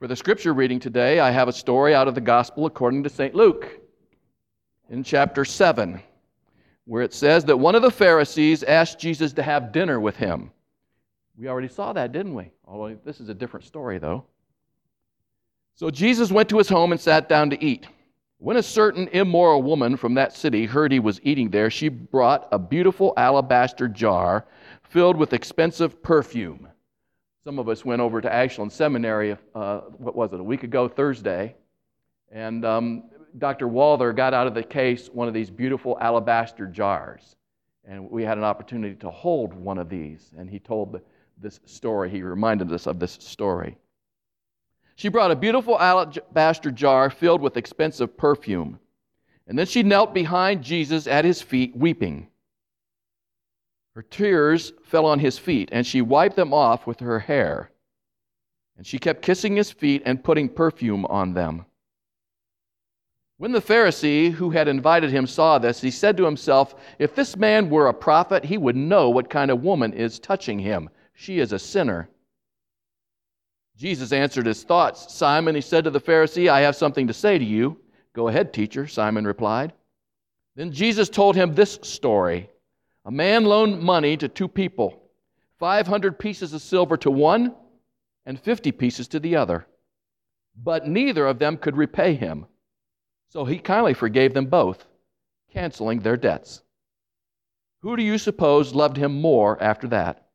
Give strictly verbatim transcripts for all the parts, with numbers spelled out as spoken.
For the scripture reading today, I have a story out of the Gospel according to Saint Luke in chapter seven, where it says that one of the Pharisees asked Jesus to have dinner with him. We already saw that, didn't we? Although this is a different story, though. So Jesus went to his home and sat down to eat. When a certain immoral woman from that city heard he was eating there, she brought a beautiful alabaster jar filled with expensive perfume. Some of us went over to Ashland Seminary, uh, what was it, a week ago, Thursday, and um, Doctor Walther got out of the case one of these beautiful alabaster jars, and we had an opportunity to hold one of these, and he told the, this story. He reminded us of this story. She brought a beautiful alabaster jar filled with expensive perfume, and then she knelt behind Jesus at his feet, weeping. Her tears fell on his feet, and she wiped them off with her hair. And she kept kissing his feet and putting perfume on them. When the Pharisee who had invited him saw this, he said to himself, "If this man were a prophet, he would know what kind of woman is touching him. She is a sinner." Jesus answered his thoughts. "Simon," he said to the Pharisee, "I have something to say to you." "Go ahead, teacher," Simon replied. Then Jesus told him this story. A man loaned money to two people, five hundred pieces of silver to one and fifty pieces to the other. But neither of them could repay him. So he kindly forgave them both, canceling their debts. Who do you suppose loved him more after that?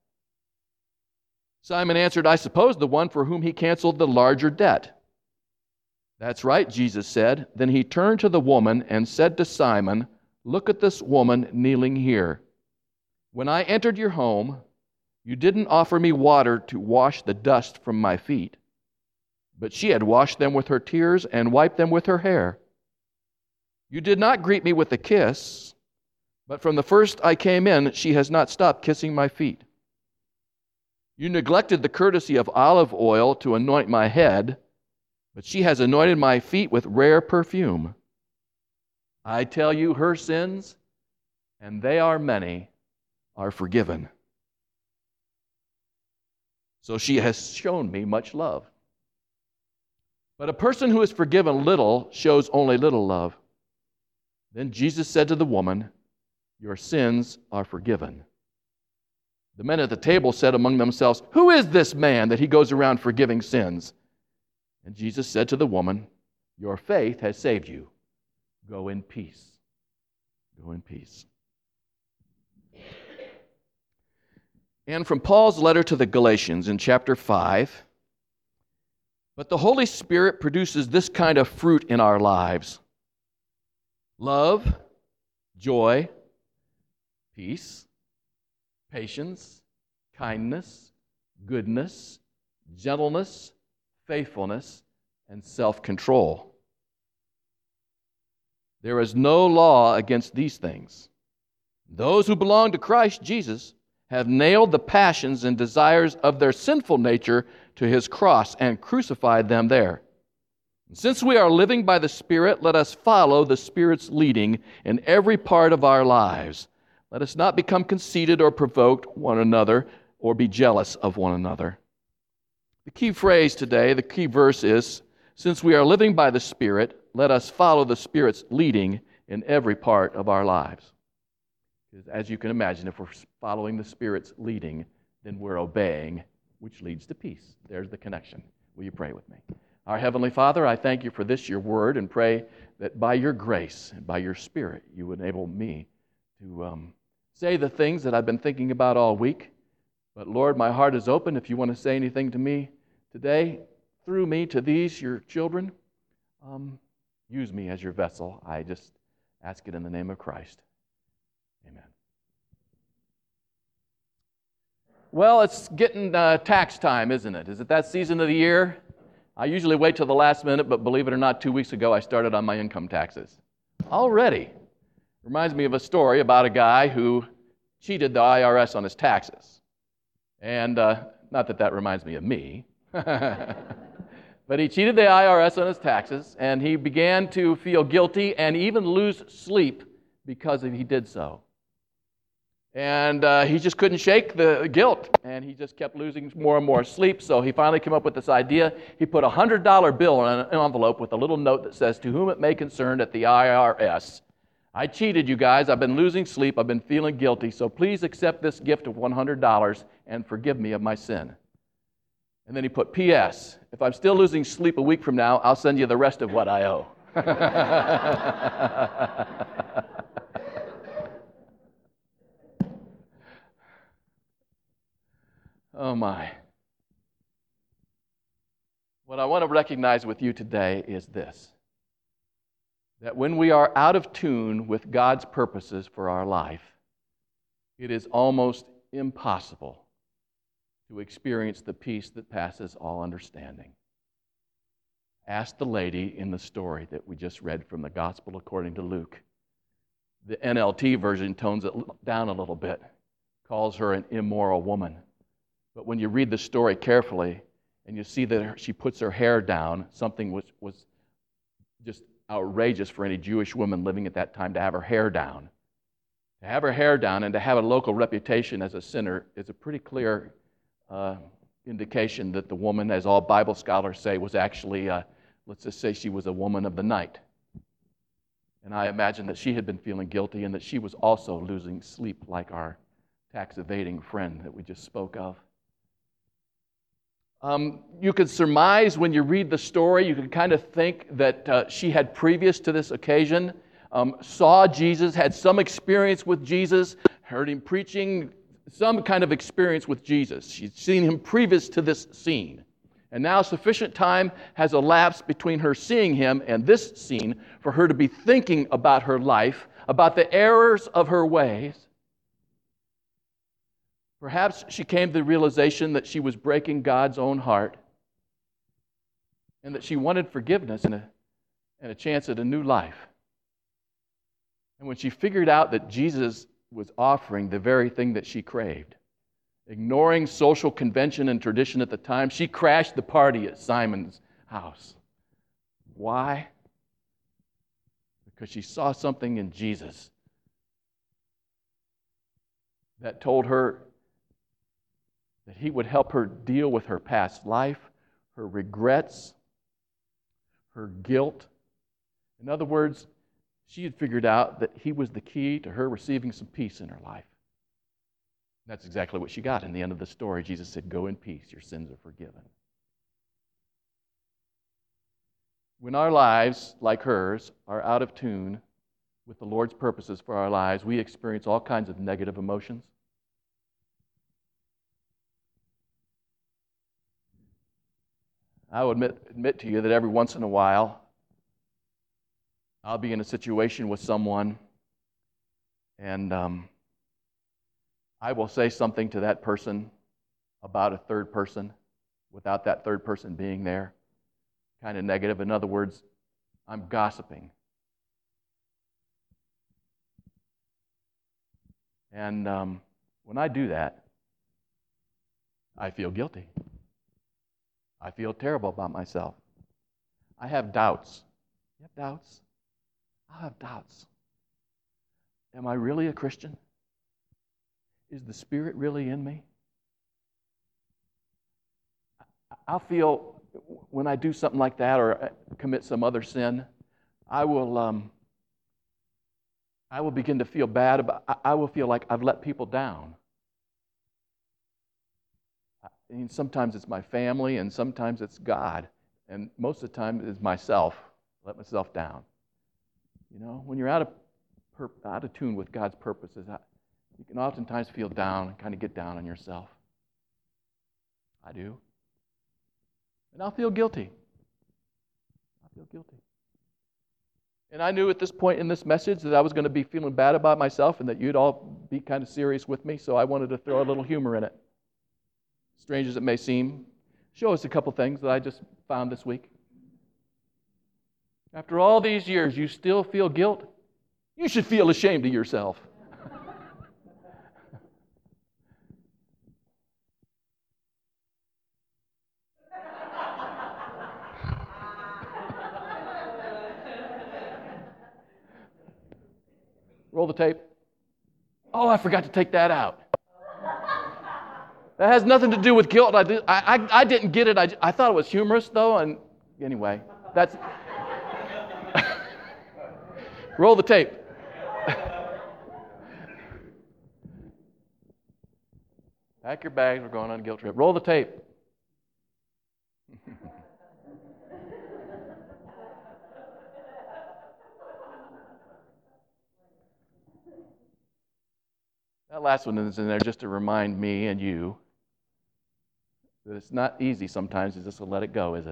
Simon answered, "I suppose the one for whom he canceled the larger debt." "That's right," Jesus said. Then he turned to the woman and said to Simon, "Look at this woman kneeling here. When I entered your home, you didn't offer me water to wash the dust from my feet, but she had washed them with her tears and wiped them with her hair. You did not greet me with a kiss, but from the first I came in, she has not stopped kissing my feet. You neglected the courtesy of olive oil to anoint my head, but she has anointed my feet with rare perfume. I tell you, her sins, and they are many, are forgiven. So she has shown me much love. But a person who is forgiven little shows only little love." Then Jesus said to the woman, "Your sins are forgiven." The men at the table said among themselves, "Who is this man that he goes around forgiving sins?" And Jesus said to the woman, "Your faith has saved you. Go in peace." Go in peace. And from Paul's letter to the Galatians in chapter five, "But the Holy Spirit produces this kind of fruit in our lives: love, joy, peace, patience, kindness, goodness, gentleness, faithfulness, and self-control. There is no law against these things. Those who belong to Christ Jesus have nailed the passions and desires of their sinful nature to his cross and crucified them there. Since we are living by the Spirit, let us follow the Spirit's leading in every part of our lives. Let us not become conceited or provoke one another or be jealous of one another." The key phrase today, the key verse is, "Since we are living by the Spirit, let us follow the Spirit's leading in every part of our lives." As you can imagine, if we're following the Spirit's leading, then we're obeying, which leads to peace. There's the connection. Will you pray with me? Our Heavenly Father, I thank you for this, your word, and pray that by your grace and by your Spirit, you would enable me to um, say the things that I've been thinking about all week. But Lord, my heart is open. If you want to say anything to me today, through me to these, your children, um, use me as your vessel. I just ask it in the name of Christ. Amen. Well, it's getting uh, tax time, isn't it? Is it that season of the year? I usually wait till the last minute, but believe it or not, two weeks ago I started on my income taxes. Already. Reminds me of a story about a guy who cheated the I R S on his taxes. And uh, not that that reminds me of me, but he cheated the I R S on his taxes, and he began to feel guilty and even lose sleep because he did so. And uh, he just couldn't shake the guilt, and he just kept losing more and more sleep. So he finally came up with this idea. He put a one hundred dollar bill in an envelope with a little note that says, "To whom it may concern at the I R S. I cheated you guys. I've been losing sleep. I've been feeling guilty. So please accept this gift of one hundred dollars and forgive me of my sin." And then he put, P S If I'm still losing sleep a week from now, I'll send you the rest of what I owe. Oh my. What I want to recognize with you today is this: that when we are out of tune with God's purposes for our life, it is almost impossible to experience the peace that passes all understanding. Ask the lady in the story that we just read from the Gospel according to Luke. The N L T version tones it down a little bit, calls her an immoral woman. But when you read the story carefully and you see that she puts her hair down, something which was just outrageous for any Jewish woman living at that time to have her hair down. To have her hair down and to have a local reputation as a sinner is a pretty clear uh, indication that the woman, as all Bible scholars say, was actually, uh, let's just say she was a woman of the night. And I imagine that she had been feeling guilty and that she was also losing sleep like our tax-evading friend that we just spoke of. Um, you could surmise when you read the story, you could kind of think that uh, she had previous to this occasion, um, saw Jesus, had some experience with Jesus, heard him preaching, some kind of experience with Jesus. She'd seen him previous to this scene. And now sufficient time has elapsed between her seeing him and this scene for her to be thinking about her life, about the errors of her ways. Perhaps she came to the realization that she was breaking God's own heart and that she wanted forgiveness and a, and a chance at a new life. And when she figured out that Jesus was offering the very thing that she craved, ignoring social convention and tradition at the time, she crashed the party at Simon's house. Why? Because she saw something in Jesus that told her that he would help her deal with her past life, her regrets, her guilt. In other words, she had figured out that he was the key to her receiving some peace in her life. That's exactly what she got. In the end of the story, Jesus said, "Go in peace, your sins are forgiven." When our lives, like hers, are out of tune with the Lord's purposes for our lives, we experience all kinds of negative emotions. I will admit, admit to you that every once in a while, I'll be in a situation with someone, and um, I will say something to that person about a third person without that third person being there, kind of negative. In other words, I'm gossiping. And um, when I do that, I feel guilty. I feel terrible about myself. I have doubts. You have doubts? I have doubts. Am I really a Christian? Is the Spirit really in me? I'll feel when I do something like that or commit some other sin, I will um, I will begin to feel bad about. I will feel like I've let people down. I mean, sometimes it's my family, and sometimes it's God, and most of the time it's myself. Let myself down. You know, when you're out of per, out of tune with God's purposes, you can oftentimes feel down and kind of get down on yourself. I do. And I'll feel guilty. I'll feel guilty. And I knew at this point in this message that I was going to be feeling bad about myself and that you'd all be kind of serious with me, so I wanted to throw a little humor in it. Strange as it may seem, show us a couple things that I just found this week. After all these years, you still feel guilt? You should feel ashamed of yourself. Roll the tape. Oh, I forgot to take that out. That has nothing to do with guilt. I, did, I, I, I didn't get it. I, I thought it was humorous, though. And anyway, that's... Roll the tape. Pack your bags. We're going on a guilt trip. Roll the tape. That last one is in there just to remind me and you that it's not easy sometimes just to let it go, is it?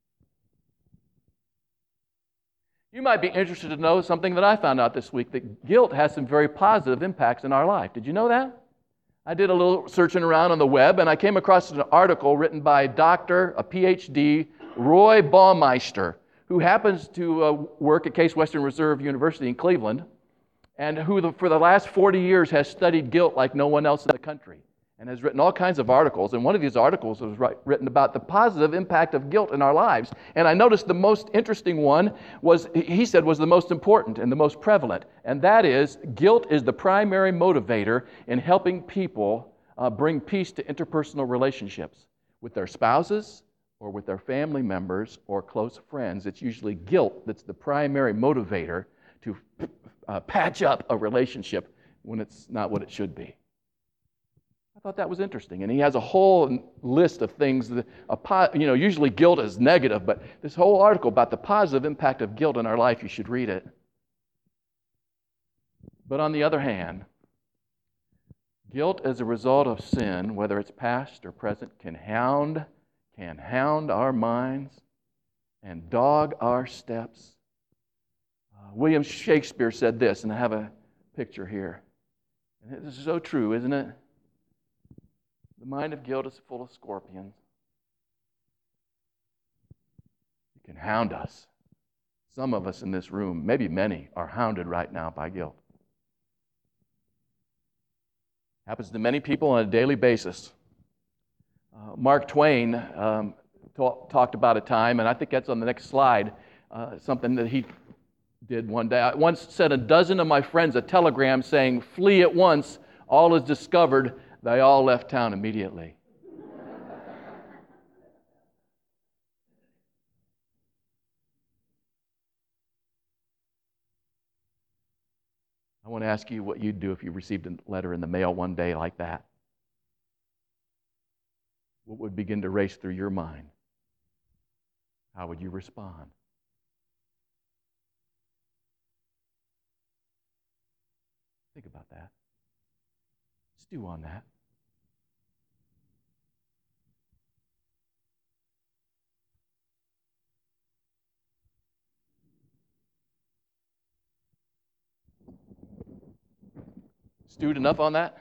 You might be interested to know something that I found out this week, that guilt has some very positive impacts in our life. Did you know that? I did a little searching around on the web, and I came across an article written by a doctor, a P H D, Roy Baumeister, who happens to uh, work at Case Western Reserve University in Cleveland, and who the, for the last forty years has studied guilt like no one else in the country, and has written all kinds of articles. And one of these articles was write, written about the positive impact of guilt in our lives. And I noticed the most interesting one was, he said, was the most important and the most prevalent. And that is, guilt is the primary motivator in helping people uh, bring peace to interpersonal relationships with their spouses or with their family members or close friends. It's usually guilt that's the primary motivator to uh, patch up a relationship when it's not what it should be. I thought that was interesting. And he has a whole list of things that, a, you know, usually guilt is negative, but this whole article about the positive impact of guilt in our life, you should read it. But on the other hand, guilt as a result of sin, whether it's past or present, can hound, can hound our minds and dog our steps. Uh, William Shakespeare said this, and I have a picture here. And this is so true, isn't it? The mind of guilt is full of scorpions. It can hound us. Some of us in this room, maybe many, are hounded right now by guilt. Happens to many people on a daily basis. Uh, Mark Twain um, talk, talked about a time, and I think that's on the next slide, uh, something that he did one day. I once sent a dozen of my friends a telegram saying, "Flee at once, all is discovered." They all left town immediately. I want to ask you what you'd do if you received a letter in the mail one day like that. What would begin to race through your mind? How would you respond? Think about that. Stew on that. Stewed enough on that?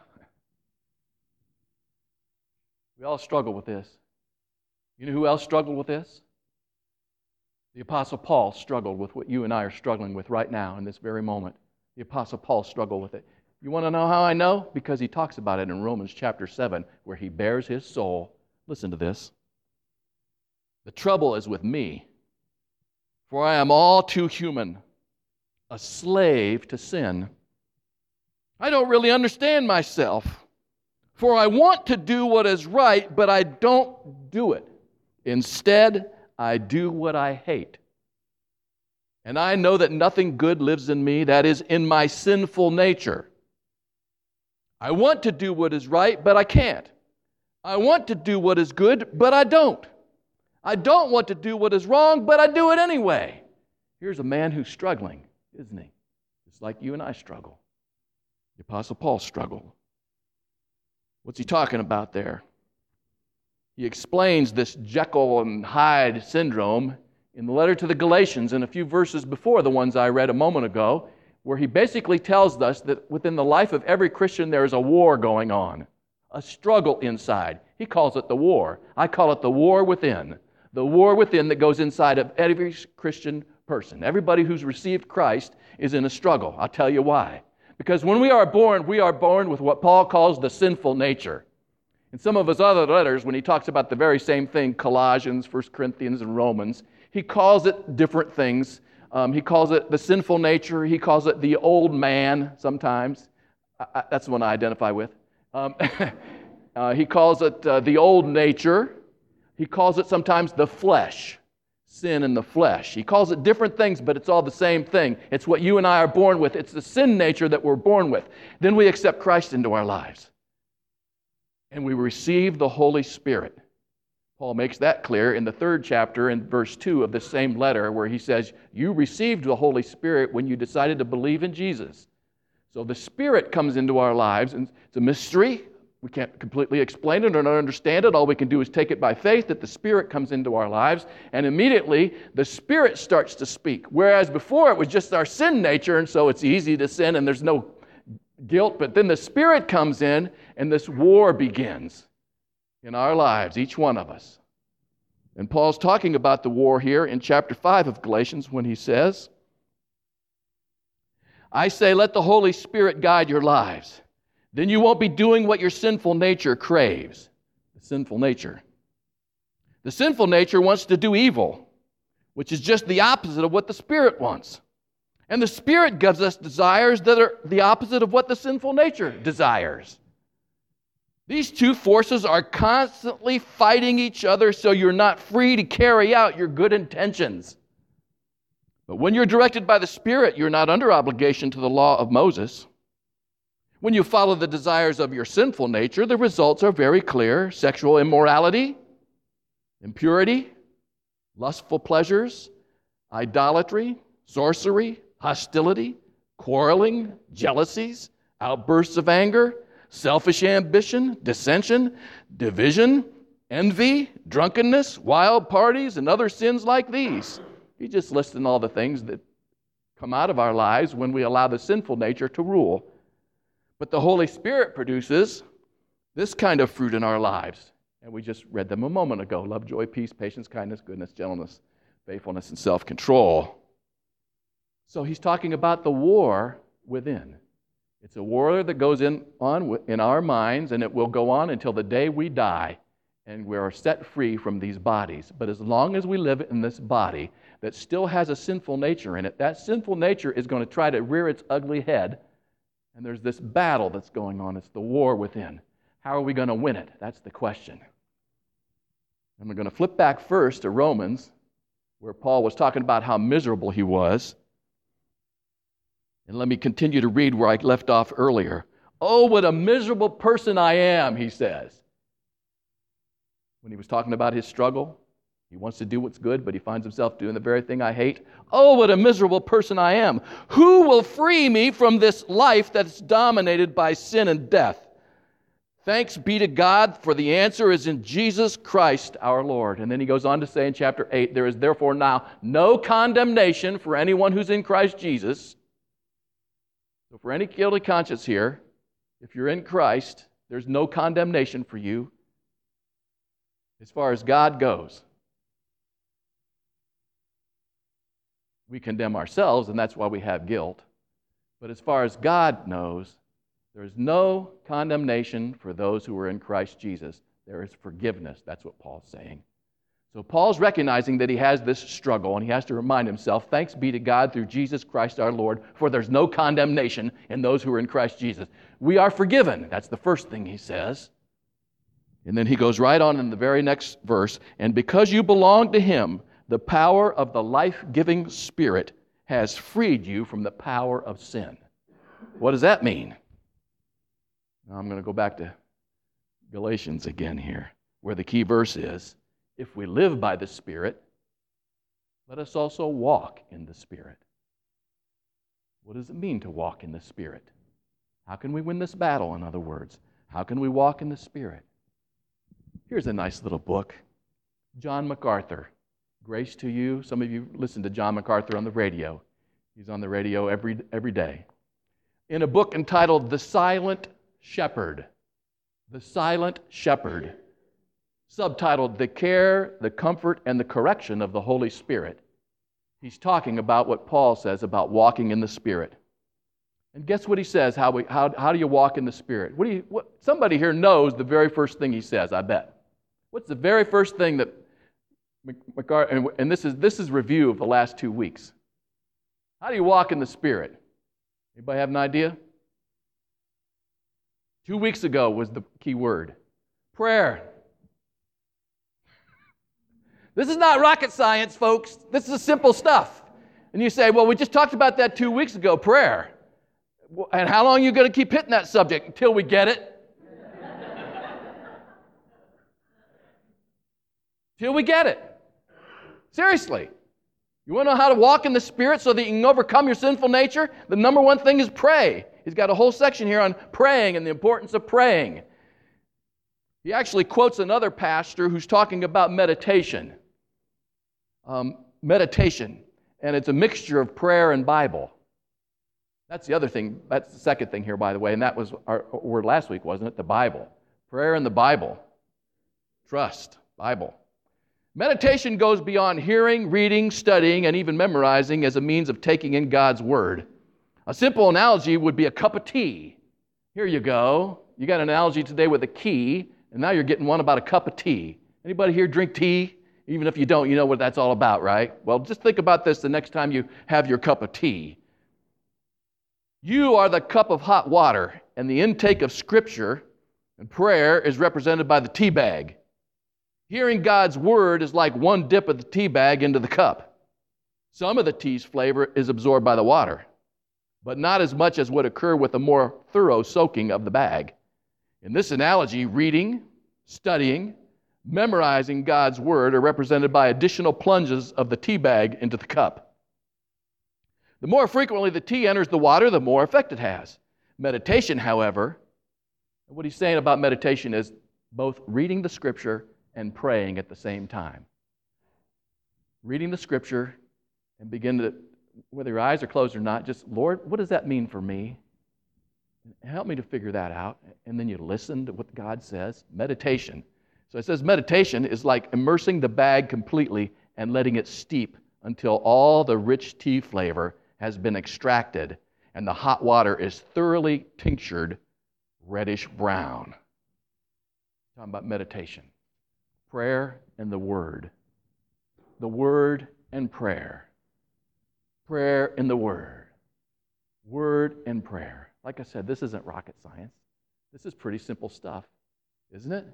We all struggle with this. You know who else struggled with this? The Apostle Paul struggled with what you and I are struggling with right now in this very moment. The Apostle Paul struggled with it. You want to know how I know? Because he talks about it in Romans chapter seven, where he bears his soul. Listen to this. The trouble is with me, for I am all too human, a slave to sin. I don't really understand myself, for I want to do what is right, but I don't do it. Instead, I do what I hate. And I know that nothing good lives in me, that is, in my sinful nature. I want to do what is right, but I can't. I want to do what is good, but I don't. I don't want to do what is wrong, but I do it anyway. Here's a man who's struggling, isn't he? Just like you and I struggle. The Apostle Paul struggled. What's he talking about there? He explains this Jekyll and Hyde syndrome in the letter to the Galatians in a few verses before the ones I read a moment ago, where he basically tells us that within the life of every Christian there is a war going on, a struggle inside. He calls it the war. I call it the war within. The war within that goes inside of every Christian person. Everybody who's received Christ is in a struggle. I'll tell you why. Because when we are born, we are born with what Paul calls the sinful nature. In some of his other letters, when he talks about the very same thing, Colossians, First Corinthians, and Romans, he calls it different things. Um, he calls it the sinful nature. He calls it the old man sometimes. I, I, that's the one I identify with. Um, uh, he calls it uh, the old nature. He calls it sometimes the flesh. Sin in the flesh. He calls it different things, but it's all the same thing. It's what you and I are born with. It's the sin nature that we're born with. Then we accept Christ into our lives. And we receive the Holy Spirit. Paul makes that clear in the third chapter in verse two of the same letter where he says, you received the Holy Spirit when you decided to believe in Jesus. So the Spirit comes into our lives, and it's a mystery. We can't completely explain it or not understand it. All we can do is take it by faith that the Spirit comes into our lives, and immediately the Spirit starts to speak. Whereas before it was just our sin nature, and so it's easy to sin and there's no guilt. But then the Spirit comes in, and this war begins in our lives, each one of us. And Paul's talking about the war here in chapter five of Galatians when he says, I say, let the Holy Spirit guide your lives. Then you won't be doing what your sinful nature craves. The sinful nature. The sinful nature wants to do evil, which is just the opposite of what the Spirit wants. And the Spirit gives us desires that are the opposite of what the sinful nature desires. These two forces are constantly fighting each other, so you're not free to carry out your good intentions. But when you're directed by the Spirit, you're not under obligation to the law of Moses. When you follow the desires of your sinful nature, the results are very clear. Sexual immorality, impurity, lustful pleasures, idolatry, sorcery, hostility, quarreling, jealousies, outbursts of anger, selfish ambition, dissension, division, envy, drunkenness, wild parties, and other sins like these. He's just listing all the things that come out of our lives when we allow the sinful nature to rule. But the Holy Spirit produces this kind of fruit in our lives. And we just read them a moment ago. Love, joy, peace, patience, kindness, goodness, gentleness, faithfulness, and self-control. So he's talking about the war within. It's a war that goes in on in our minds, and it will go on until the day we die, and we are set free from these bodies. But as long as we live in this body that still has a sinful nature in it, that sinful nature is going to try to rear its ugly head. And there's this battle that's going on. It's the war within. How are we going to win it? That's the question. And we're going to flip back first to Romans, where Paul was talking about how miserable he was. And let me continue to read where I left off earlier. Oh, what a miserable person I am, he says. When he was talking about his struggle, he wants to do what's good, but he finds himself doing the very thing I hate. Oh, what a miserable person I am. Who will free me from this life that's dominated by sin and death? Thanks be to God, for the answer is in Jesus Christ our Lord. And then he goes on to say in chapter eight, there is therefore now no condemnation for anyone who's in Christ Jesus. So for any guilty conscience here, if you're in Christ, there's no condemnation for you as far as God goes. We condemn ourselves, and that's why we have guilt. But as far as God knows, there is no condemnation for those who are in Christ Jesus. There is forgiveness. That's what Paul's saying. So Paul's recognizing that he has this struggle, and he has to remind himself, thanks be to God through Jesus Christ our Lord, for there's no condemnation in those who are in Christ Jesus. We are forgiven. That's the first thing he says. And then he goes right on in the very next verse, and because you belong to him, the power of the life-giving Spirit has freed you from the power of sin. What does that mean? Now I'm going to go back to Galatians again here, where the key verse is, if we live by the Spirit, let us also walk in the Spirit. What does it mean to walk in the Spirit? How can we win this battle, in other words? How can we walk in the Spirit? Here's a nice little book. John MacArthur, Grace to You. Some of you listen to John MacArthur on the radio. He's on the radio every, every day. In a book entitled The Silent Shepherd. The Silent Shepherd. Subtitled The Care, the Comfort, and the Correction of the Holy Spirit. He's talking about what Paul says about walking in the Spirit. And guess what he says? How, we, how, how do you walk in the Spirit? What do you, what, somebody here knows the very first thing he says, I bet. What's the very first thing that MacArthur, and, and this is this is review of the last two weeks. How do you walk in the Spirit? Anybody have an idea? Two weeks ago was the key word. Prayer. This is not rocket science, folks. This is simple stuff. And you say, well, we just talked about that two weeks ago, prayer. And how long are you going to keep hitting that subject until we get it? Till we get it. Seriously. You want to know how to walk in the Spirit so that you can overcome your sinful nature? The number one thing is pray. He's got a whole section here on praying and the importance of praying. He actually quotes another pastor who's talking about meditation. Um, meditation. And it's a mixture of prayer and Bible. That's the other thing. That's the second thing here, by the way. And that was our word last week, wasn't it? The Bible. Prayer and the Bible. Trust. Bible. Meditation goes beyond hearing, reading, studying, and even memorizing as a means of taking in God's Word. A simple analogy would be a cup of tea. Here you go. You got an analogy today with a key, and now you're getting one about a cup of tea. Anybody here drink tea? Even if you don't, you know what that's all about, right? Well, just think about this the next time you have your cup of tea. You are the cup of hot water, and the intake of Scripture and prayer is represented by the tea bag. Hearing God's Word is like one dip of the tea bag into the cup. Some of the tea's flavor is absorbed by the water, but not as much as would occur with a more thorough soaking of the bag. In this analogy, reading, studying, memorizing God's Word are represented by additional plunges of the tea bag into the cup. The more frequently the tea enters the water, the more effect it has. Meditation, however, what he's saying about meditation is both reading the Scripture and praying at the same time. Reading the Scripture and begin to, whether your eyes are closed or not, just, Lord, what does that mean for me? Help me to figure that out. And then you listen to what God says. Meditation. So it says meditation is like immersing the bag completely and letting it steep until all the rich tea flavor has been extracted and the hot water is thoroughly tinctured reddish brown. Talking about meditation. Prayer and the Word. The Word and prayer. Prayer and the Word. Word and prayer. Like I said, this isn't rocket science. This is pretty simple stuff, isn't it?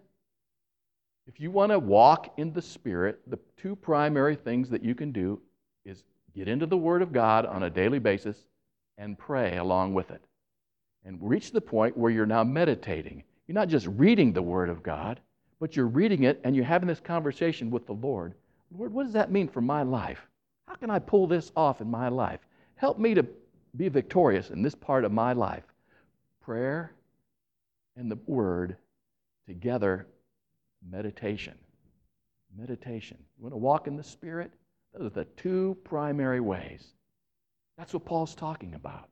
If you want to walk in the Spirit, the two primary things that you can do is get into the Word of God on a daily basis and pray along with it. And reach the point where you're now meditating. You're not just reading the Word of God, but you're reading it and you're having this conversation with the Lord. Lord, what does that mean for my life? How can I pull this off in my life? Help me to be victorious in this part of my life. Prayer and the Word together, meditation. Meditation. You want to walk in the Spirit? Those are the two primary ways. That's what Paul's talking about.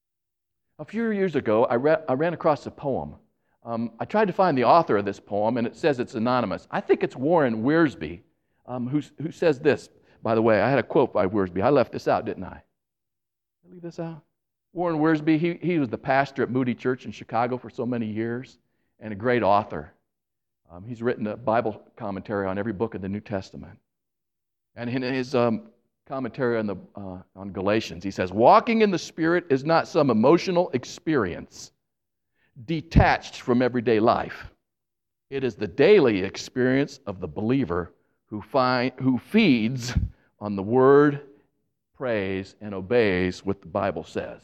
A few years ago, I, re- I ran across a poem. Um, I tried to find the author of this poem, and it says it's anonymous. I think it's Warren Wiersbe, um, who, who says this. By the way, I had a quote by Wiersbe. I left this out, didn't I? Did I leave this out? Warren Wiersbe, he, he was the pastor at Moody Church in Chicago for so many years, and a great author. Um, he's written a Bible commentary on every book of the New Testament. And in his um, commentary on, the, uh, on Galatians, he says, walking in the Spirit is not some emotional experience detached from everyday life. It is the daily experience of the believer who, find, who feeds on the Word, prays, and obeys what the Bible says.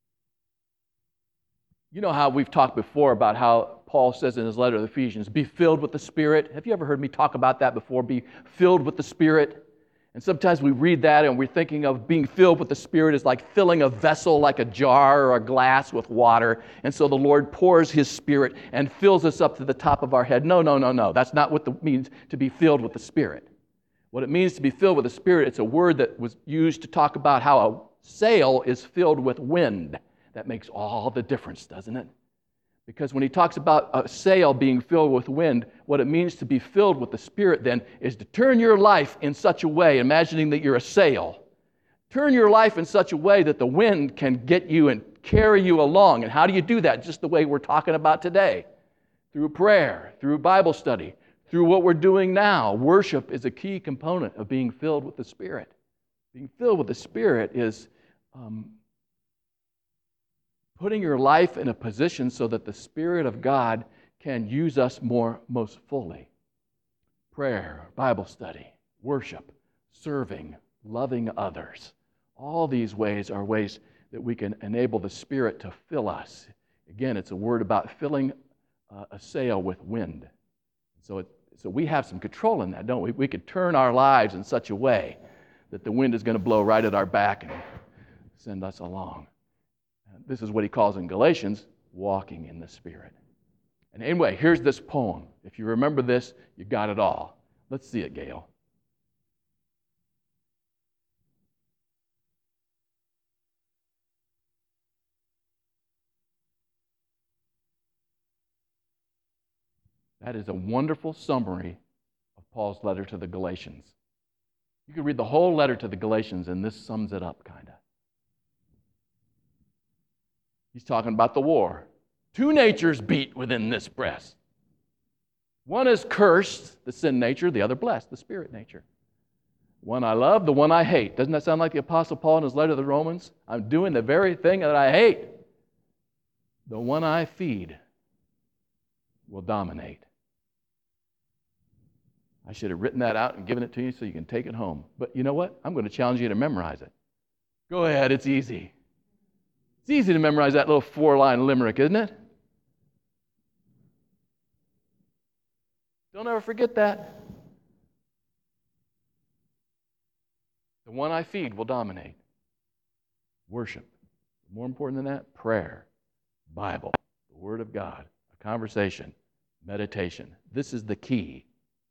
You know how we've talked before about how Paul says in his letter to the Ephesians, be filled with the Spirit. Have you ever heard me talk about that before? Be filled with the Spirit. And sometimes we read that and we're thinking of being filled with the Spirit as like filling a vessel like a jar or a glass with water. And so the Lord pours His Spirit and fills us up to the top of our head. No, no, no, no. That's not what it means to be filled with the Spirit. What it means to be filled with the Spirit, it's a word that was used to talk about how a sail is filled with wind. That makes all the difference, doesn't it? Because when he talks about a sail being filled with wind, what it means to be filled with the Spirit then is to turn your life in such a way, imagining that you're a sail. Turn your life in such a way that the wind can get you and carry you along. And how do you do that? Just the way we're talking about today. Through prayer, through Bible study, through what we're doing now. Worship is a key component of being filled with the Spirit. Being filled with the Spirit is um, putting your life in a position so that the Spirit of God can use us more most fully. Prayer, Bible study, worship, serving, loving others. All these ways are ways that we can enable the Spirit to fill us. Again, it's a word about filling uh, a sail with wind. So, it, so we have some control in that, don't we? We could turn our lives in such a way that the wind is going to blow right at our back and send us along. And this is what he calls in Galatians, walking in the Spirit. And anyway, here's this poem. If you remember this, you got it all. Let's see it, Gail. That is a wonderful summary of Paul's letter to the Galatians. You could read the whole letter to the Galatians, and this sums it up, kind of. He's talking about the war. Two natures beat within this breast. One is cursed, the sin nature, the other blessed, the spirit nature. One I love, the one I hate. Doesn't that sound like the Apostle Paul in his letter to the Romans? I'm doing the very thing that I hate. The one I feed will dominate. I should have written that out and given it to you so you can take it home. But you know what? I'm going to challenge you to memorize it. Go ahead, it's easy. It's easy to memorize that little four-line limerick, isn't it? Don't ever forget that. The one I feed will dominate. Worship. More important than that, prayer, Bible, the Word of God, a conversation, meditation. This is the key.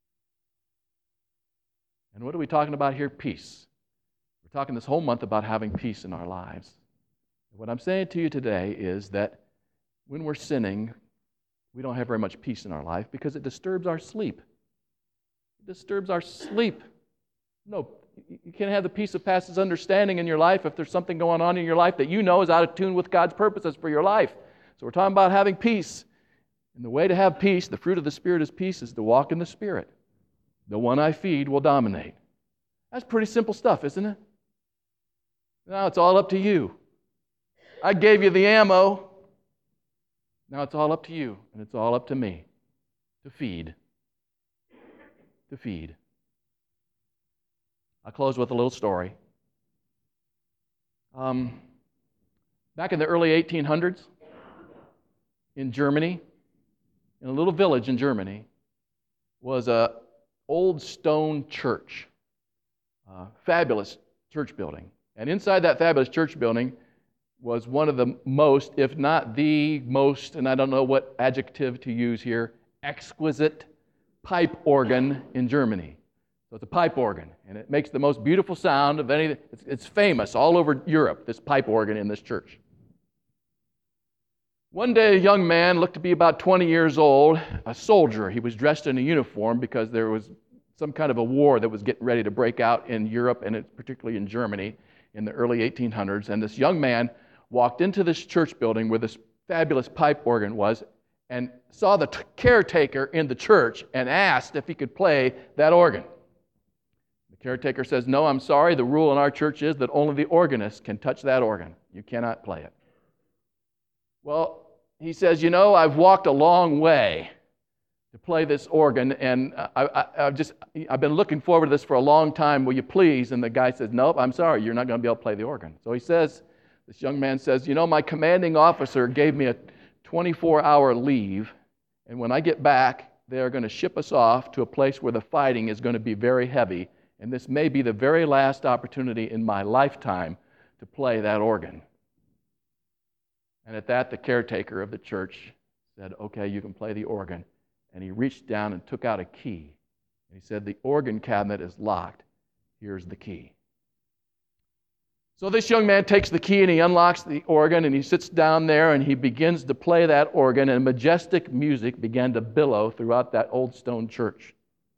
And what are we talking about here? Peace. We're talking this whole month about having peace in our lives. What I'm saying to you today is that when we're sinning, we don't have very much peace in our life because it disturbs our sleep. It disturbs our sleep. No, you can't have the peace that passes understanding in your life if there's something going on in your life that you know is out of tune with God's purposes for your life. So we're talking about having peace. And the way to have peace, the fruit of the Spirit is peace, is to walk in the Spirit. The one I feed will dominate. That's pretty simple stuff, isn't it? Now it's all up to you. I gave you the ammo. Now it's all up to you, and it's all up to me to feed. To feed. I'll close with a little story. Um, back in the early eighteen hundreds, in Germany, in a little village in Germany, was a old stone church. Uh, fabulous church building. And inside that fabulous church building was one of the most, if not the most, and I don't know what adjective to use here, exquisite pipe organ in Germany. So it's a pipe organ, and it makes the most beautiful sound of any. It's, it's famous all over Europe, this pipe organ in this church. One day, a young man looked to be about twenty years old, a soldier. He was dressed in a uniform because there was some kind of a war that was getting ready to break out in Europe, and particularly in Germany in the early eighteen hundreds. And this young man walked into this church building where this fabulous pipe organ was and saw the t- caretaker in the church and asked if he could play that organ. The caretaker says, "No, I'm sorry. The rule in our church is that only the organist can touch that organ. You cannot play it." Well, he says, "You know, I've walked a long way to play this organ, and I, I, I've just, I've been looking forward to this for a long time. Will you please?" And the guy says, "Nope, I'm sorry. You're not going to be able to play the organ." So he says, this young man says, "You know, my commanding officer gave me a twenty-four hour leave, and when I get back, they're going to ship us off to a place where the fighting is going to be very heavy, and this may be the very last opportunity in my lifetime to play that organ." And at that, the caretaker of the church said, "Okay, you can play the organ." And he reached down and took out a key. And he said, "The organ cabinet is locked. Here's the key." So this young man takes the key and he unlocks the organ and he sits down there and he begins to play that organ, and majestic music began to billow throughout that old stone church.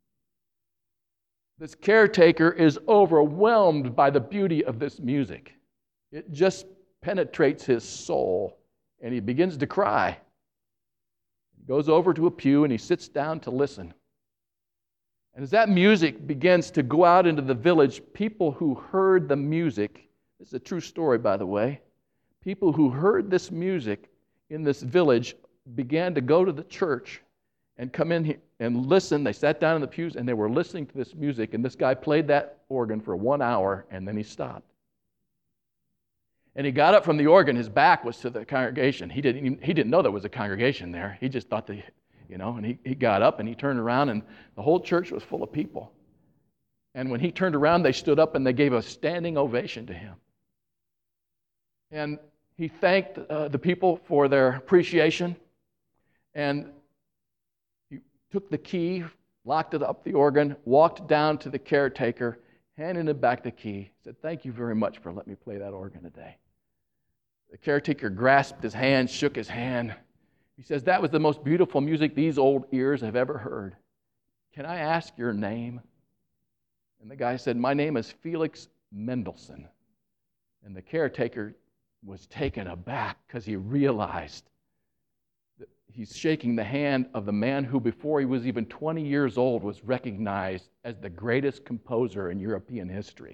This caretaker is overwhelmed by the beauty of this music. It just penetrates his soul, and he begins to cry. He goes over to a pew and he sits down to listen. And as that music begins to go out into the village, people who heard the music, this is a true story, by the way, people who heard this music in this village began to go to the church and come in here and listen. They sat down in the pews and they were listening to this music, and this guy played that organ for one hour and then he stopped. And he got up from the organ. His back was to the congregation. He didn't even, he didn't know there was a congregation there. He just thought that, you know, and he, he got up and he turned around and the whole church was full of people. And when he turned around, they stood up and they gave a standing ovation to him. And he thanked uh, the people for their appreciation. And he took the key, locked it up the organ, walked down to the caretaker, handed him back the key, said, "Thank you very much for letting me play that organ today." The caretaker grasped his hand, shook his hand. He says, "That was the most beautiful music these old ears have ever heard. Can I ask your name?" And the guy said, "My name is Felix Mendelssohn." And the caretaker was taken aback because he realized that he's shaking the hand of the man who, before he was even twenty years old, was recognized as the greatest composer in European history.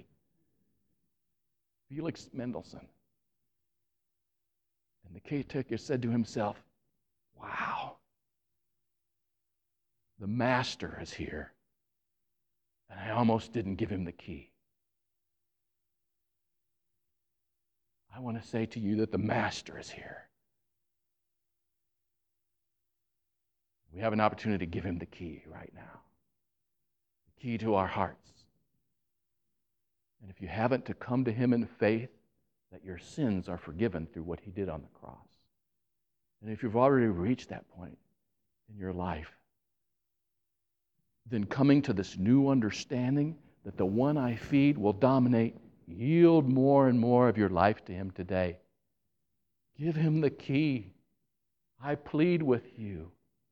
Felix Mendelssohn. And the caretaker said to himself, "Wow, the master is here. And I almost didn't give him the key." I want to say to you that the master is here. We have an opportunity to give him the key right now. The key to our hearts. And if you haven't, to come to him in faith that your sins are forgiven through what he did on the cross. And if you've already reached that point in your life, then coming to this new understanding that the one I feed will dominate, yield more and more of your life to him today. Give him the key. I plead with you.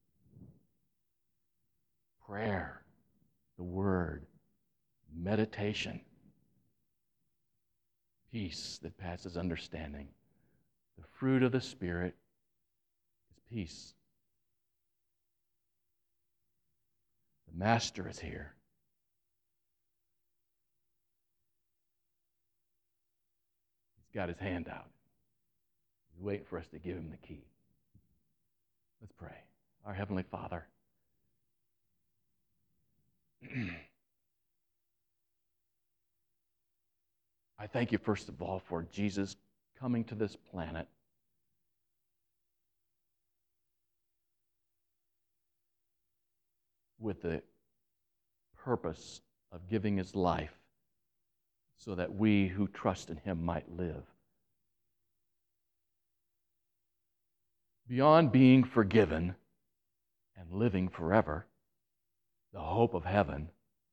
Prayer, the word, meditation, peace that passes understanding. The fruit of the Spirit is peace. The Master is here. He's got his hand out. He's waiting for us to give him the key. Let's pray. Our Heavenly Father, I thank you, first of all, for Jesus coming to this planet with the purpose of giving his life so that we who trust in him might live. Beyond being forgiven and living forever, the hope of heaven,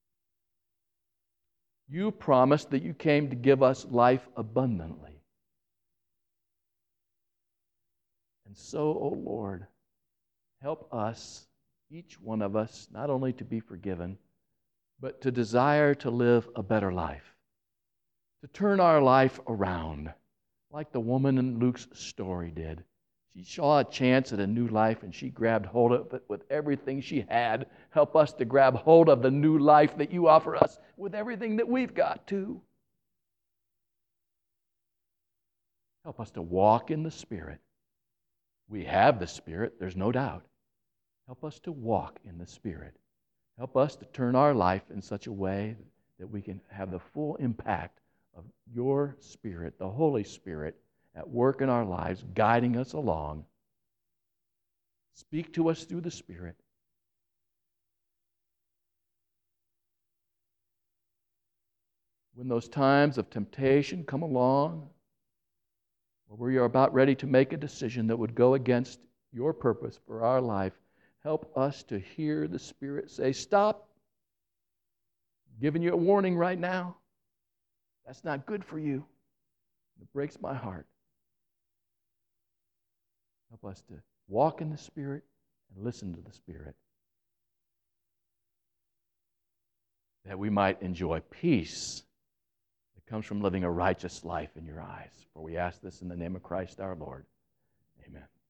you promised that you came to give us life abundantly. And so, O Lord, help us, each one of us, not only to be forgiven, but to desire to live a better life, to turn our life around, like the woman in Luke's story did. She saw a chance at a new life and she grabbed hold of it with everything she had. Help us to grab hold of the new life that you offer us with everything that we've got too. Help us to walk in the Spirit. We have the Spirit, there's no doubt. Help us to walk in the Spirit. Help us to turn our life in such a way that we can have the full impact of your Spirit, the Holy Spirit, at work in our lives, guiding us along. Speak to us through the Spirit. When those times of temptation come along, where we are about ready to make a decision that would go against your purpose for our life, help us to hear the Spirit say, "Stop. I'm giving you a warning right now. That's not good for you." It breaks my heart. Help us to walk in the Spirit and listen to the Spirit, that we might enjoy peace that comes from living a righteous life in your eyes. For we ask this in the name of Christ our Lord. Amen.